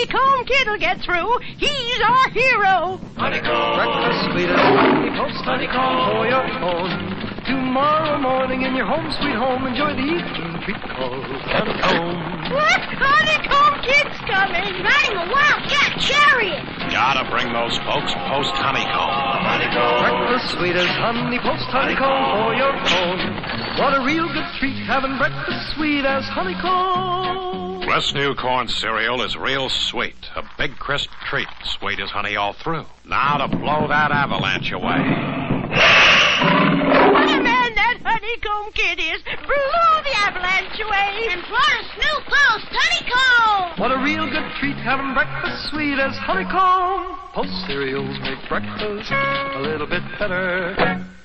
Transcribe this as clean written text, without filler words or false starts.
Honeycomb Kid'll get through. He's our hero. Honeycomb. Breakfast sweet as honey, post honeycomb for your phone. Tomorrow morning in your home, sweet home, enjoy the evening treat called honeycomb. What? Honeycomb Kid's coming. Riding a wildcat chariot. Gotta bring those folks post honeycomb. Breakfast sweet as honey, post honeycomb for your phone. What a real good treat having breakfast sweet as honeycomb. This new corn cereal is real sweet. A big crisp treat, sweet as honey all through. Now to blow that avalanche away. What a man that Honeycomb Kid is. Blew the avalanche away. And brought us new post honeycomb. What a real good treat having breakfast sweet as honeycomb. Post cereals make breakfast a little bit better.